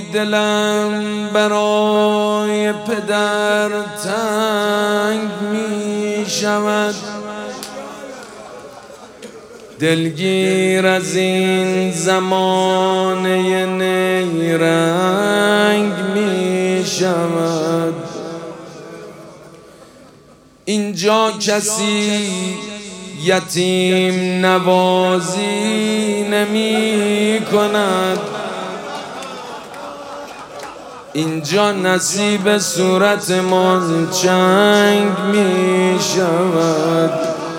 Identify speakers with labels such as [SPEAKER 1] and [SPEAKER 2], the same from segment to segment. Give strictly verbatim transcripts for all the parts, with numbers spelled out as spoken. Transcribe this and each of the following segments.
[SPEAKER 1] دلم برای پدر تنگ می شود، دلگیر از این زمانه نیرنگ می شود. اینجا کسی یتیم نوازی نمی کند، اینجا نصیب صورت من چنگ می شود.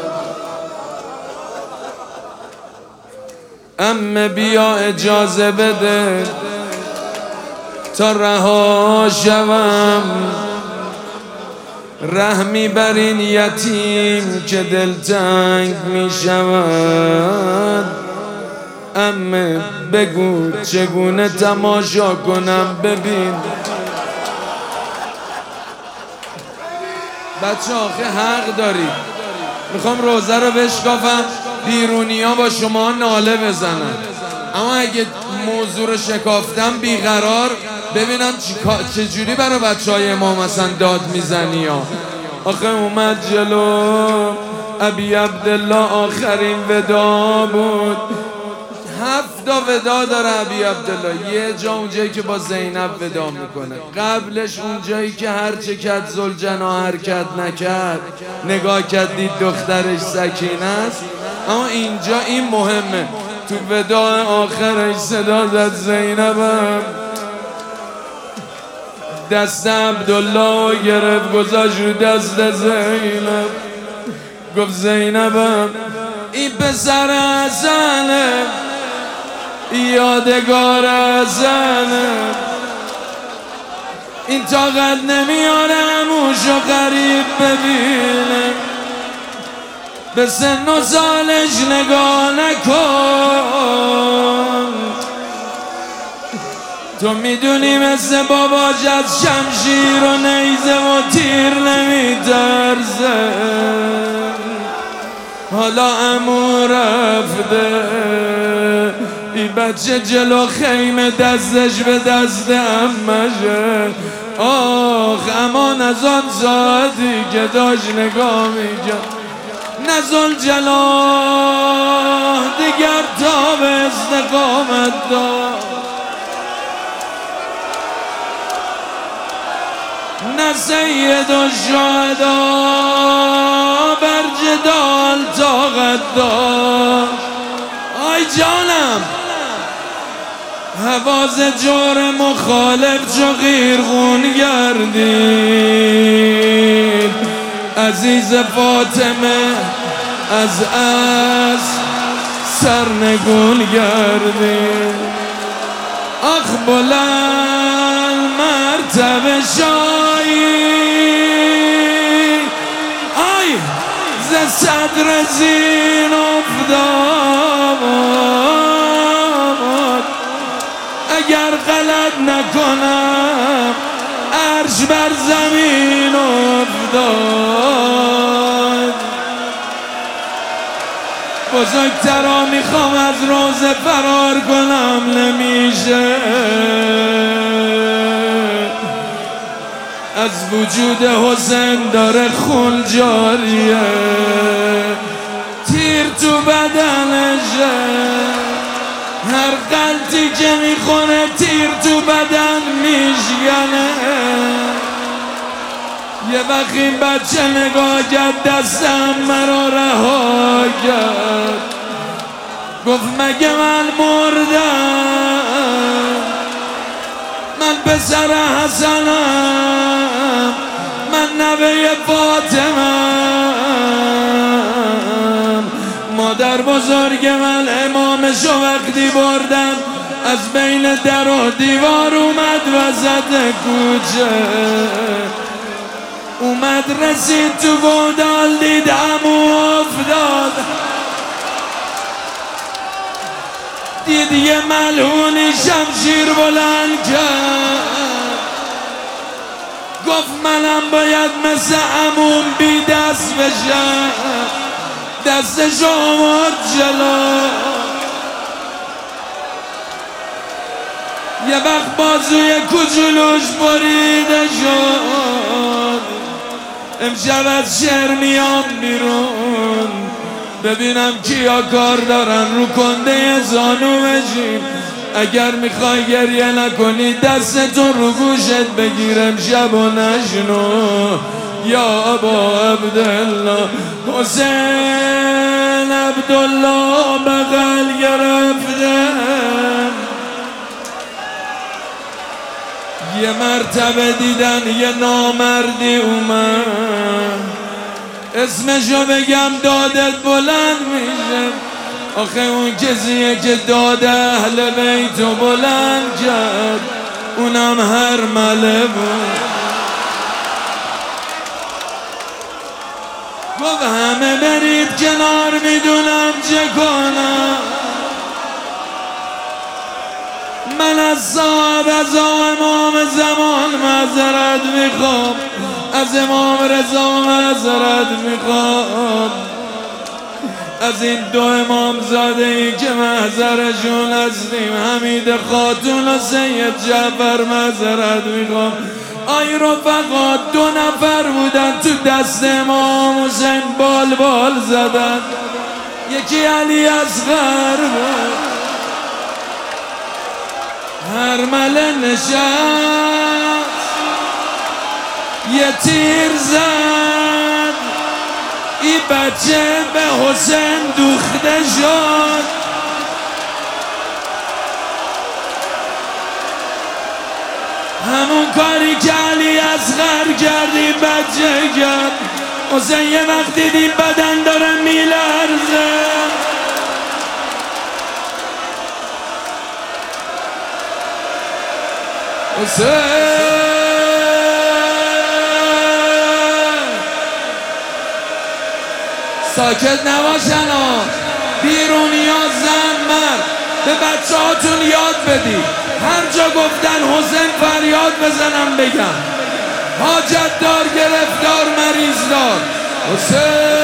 [SPEAKER 1] عمه بیا اجازه بده تا رها شوم، رحمی بر این یتیم که دلتنگ می شود. عمه بگو چگونه تماشا کنم، ببین بچه آخه حق داری، میخوام روزه رو بشکافم بیرونی ها با شما ناله بزنن، اما اگه موضوع رو شکافتم بیقرار ببینم چجوری برای بچه های ما مثلا داد میزنی ها. آخه اومد جلو ابی عبدالله، آخرین ودا بود، هفت تا ودا داره ابی عبدالله. یه جا اونجایی که با زینب ودا میکنه، قبلش اونجایی که هرچه کرد ذوالجنا حرکت نکرد، نگاه کرد دید دخترش سکینه است. اما اینجا این مهمه، تو ودا آخرش صدا زد زینبم، دست عبدالله گرفت گذاشت رو دست زینب، گفت زینبم این پسر حسنه، یادگار حسنه، این طاقت نمیاره هموشو قریب ببینه، به سن و سالش نگاه نکن، تو میدونی مثل باباش از شمشیر و نیزه و تیر نمیترسه. حالا عمو رفته، این بچه جلو خیمه دستش به دست عمشه. آخ امان از آن ساعتی که داشت نگاه میکرد، نه ذوالجلال دیگر تا به استقامت داد، نه سید الشهدا بر جدال طاقت داشت. آی جانم حواس جور مخالف چو قیرخون گردید، عزیز فاطمه از از سرنگون گردید. آخ بلند مرتبه شایی، آی ز صدر زین افتاد، اگر غلط نکنم عرش بر زمین افتاد. بزرگترا میخوام از روزه فرار کنم نمیشه، از وجود حسین داره خون جاریه، تیر تو بدنشه، هر غلطی که میخونه تیر تو بدن میشکنه. یه وقت این بچه نگاه کرد دستم مرا رها کرد، گفت مگه من مردم؟ من پسر حسنم، من نوه فاطمه‌ام، مادر بزرگ من امامشو وقتی بردم از بین در و دیوار اومد وسط کوچه، اومد رسید تو گودال دید عمو افتاد، دید یه ملعونی شمشیر بلند کرد، گفت منم باید مثل عموم بی دست بشم، دستشو آورد جلو، یه وقت بازوی کوچولوش بریده شد، امشب از شهر میام بیرون ببینم کیا کار دارن رو کنده زانو بشیم. اگر میخوای گریه نکنی دستتون رو گوشت بگیرم شب و نشنو. یا ابا عبدالله حسین عبدالله بغل گرفتم. یه مرتبه دیدن یه نامردی اومد، اسمشو بگم دادت بلند میشه. آخه اون کسیه که داد اهل بیتو بلند کرد، اونم هر مله بود. گفت همه برید کنار میدونم چه کنم. من از صاحب از امام زمان معذرت میخوام، از امام رضا معذرت میخوام، از این دو امام زاده ای که محضرشون هستیم، حمید خاتون و سید جعفر معذرت میخوام. آی رفقا دو نفر بودن تو دست امام حسین بال بال زدن، یکی علی اصغر بود. هر مله نشست یه تیر زد، ای بچه به حسین دوخته شد. همون کاری که علی اصغر کردی بچه کرد. حسین یه وقت دیدی بدن داره میلرزه، حسین ساکت نباشن ها، بیرونی ها زن مرد به بچه هاتون یاد بدی هر جا گفتن حسین فریاد بزنم بگم. حاجت دار گرفتار مریض دار حسین.